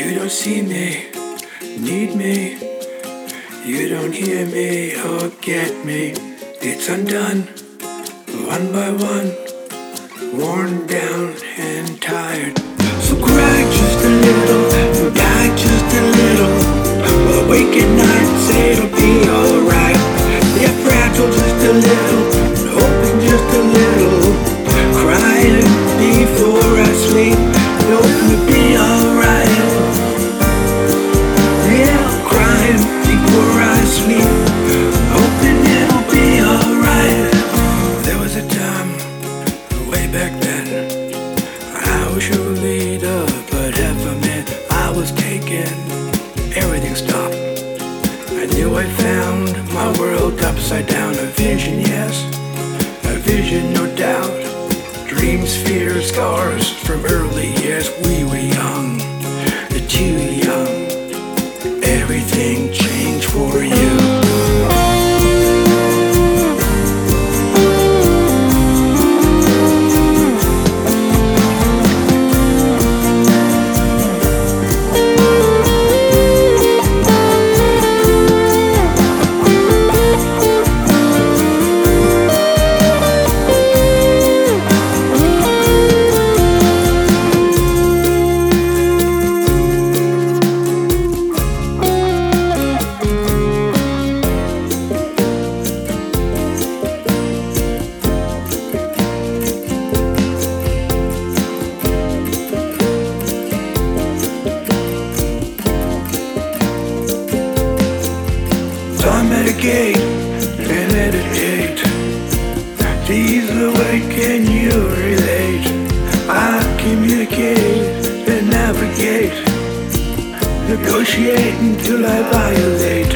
You don't see me, need me. You don't hear me or get me. It's undone, one by one, worn down and tired. So cry just a little, die just a little. Awake at night, say it'll be alright. Yeah, fragile just a little, hoping just a little. Crying before I sleep, hoping to be alright. Yeah, crying before I sleep, hoping it'll be alright. There was a time, way back then, I was your leader, but heaven meant I was taken. Everything stopped. I knew I found my world upside down. A vision, yes, a vision, no doubt. Dreams, fears, scars from early years. We were young, too young. Everything changed for you. I'm at a gate and meditate. Please awaken, you relate. I communicate and navigate, negotiate until I violate.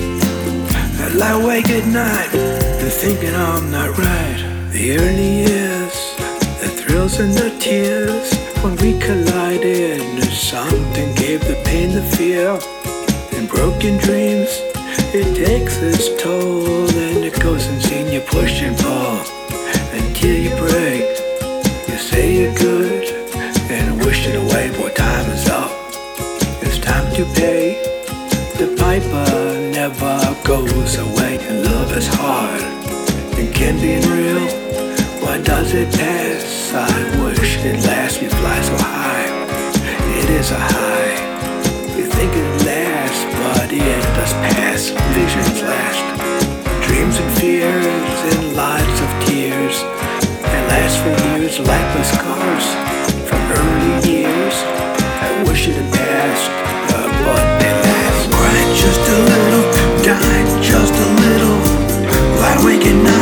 I lie awake at night, thinking I'm not right. The early years, the thrills and the tears, when we collided, something gave the pain, the fear, and broken dreams. It takes its toll, and it goes insane. You push and pull until you break. You say you're good and wish it away, but time is up. It's time to pay. The piper never goes away, and love is hard and can be real. Why does it pass? I wish it lasts. We fly so high, it is a high. You think it lasts, but it does pass. Visions last, dreams and fears and lives of tears. They last for years, lifeless scars from early years. I wish it had passed, but they last. Cry just a little, die just a little. Lie awake at night.